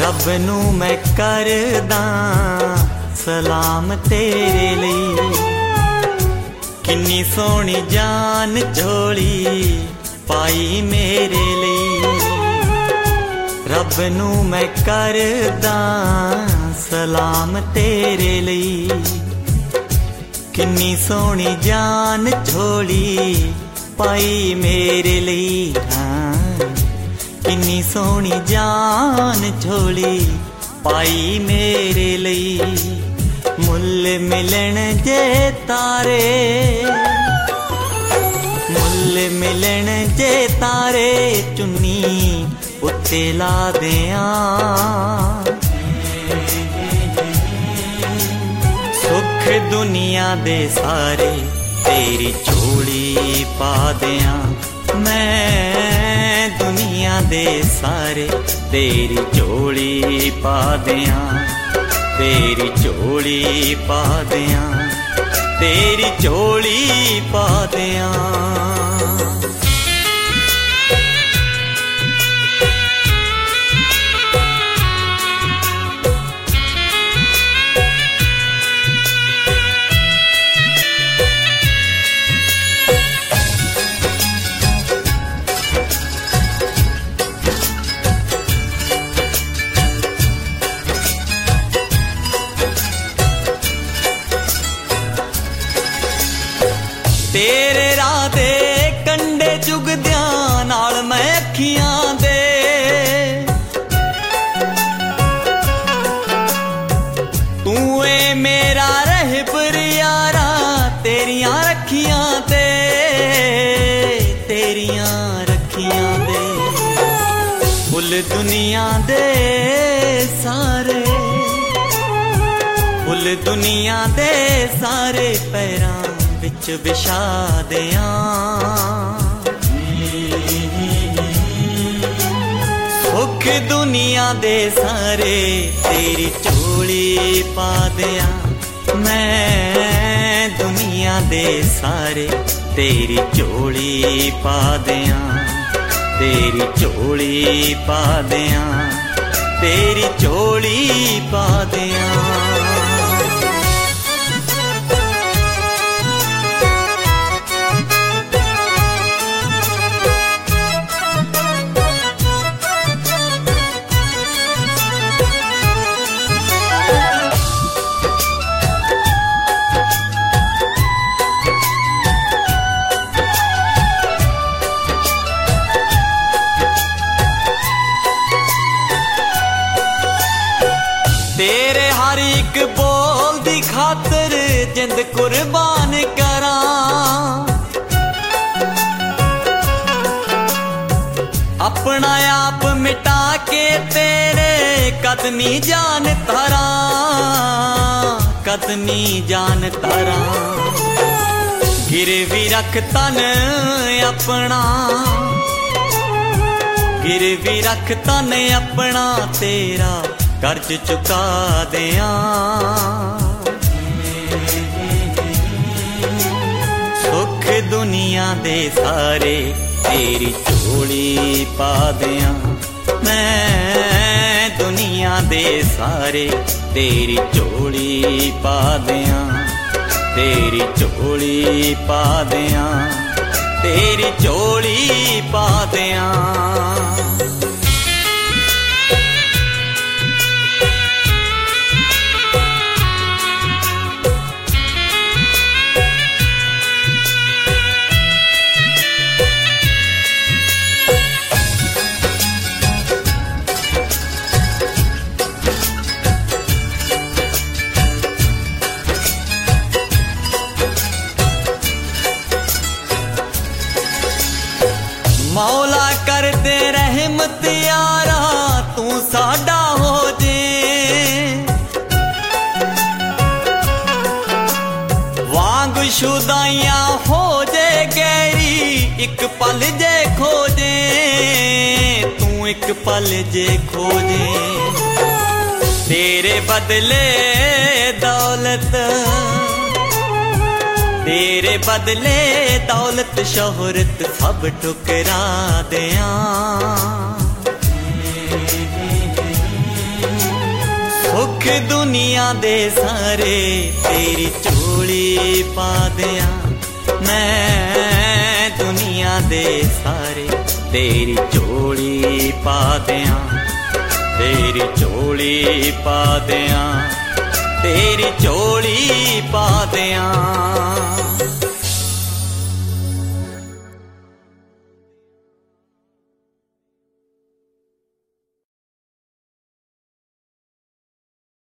रब नू मैं करदा सलाम तेरे लिए, किन्नी सोहनी जान झोली पाई मेरे लिए। रब नू मैं करदा सलाम तेरे लिए, किन्नी सोहनी जान झोली पाई मेरे लिए। हाँ, किन्नी सोहनी जान झोली पाई मेरे लिए। मुल मिलन जे तारे, मुल मिलन जे तारे चुन्नी उत्ते ला दियां। सुख दुनिया दे सारे तेरी झोली पा दियां। मैं दुनिया दे सारे तेरी झोली पा दियां, तेरी झोली पा दियां, तेरी झोली पा दियां। तेरे राह दे कंडे चुगदियां नाल मैं अखियां दे, तू ए मेरा रहबर यारा तेरियां रखियां ते, तेरियां रखियां दे। फुल दुनिया दे सारे, फुल दुनिया दे सारे पैरां विच बिछा दियां। सुख दुनिया दे सारे तेरी झोली पा दियां। मैं दुनिया दे सारे तेरी झोली पा दियां, तेरी झोली पा दियां, तेरी झोली पा दियां। तेरे हर एक बोल दी खातर जिंद कुर्बान करां। अपना आप मिटा के तेरे कदमी जान तारा, कदमी जान तारा। गिरवी रख तन अपना, गिरवी रख तन अपना तेरा कर्ज चुका दियां। सुख दुनिया दे सारे तेरी झोली पा दियां। मैं दुनिया दे सारे तेरी झोली पा दियां, तेरी झोली पा दियां, तेरी झोली पा दियां। मौला कर दे रहमत यारा तू साडा हो जे। वांग शुदाइयां हो जे गैरी एक पल जे खोजे, तू एक पल जे खोजे। तेरे बदले दौलत, तेरे बदले दौलत शोहरत सब ठुकरा दियां। दुनिया दे सारे तेरी झोली पा दियां, मैं दुनिया दे सारे तेरी झोली पा दियां, तेरी झोली पा दियां, तेरी झोली पा दियां।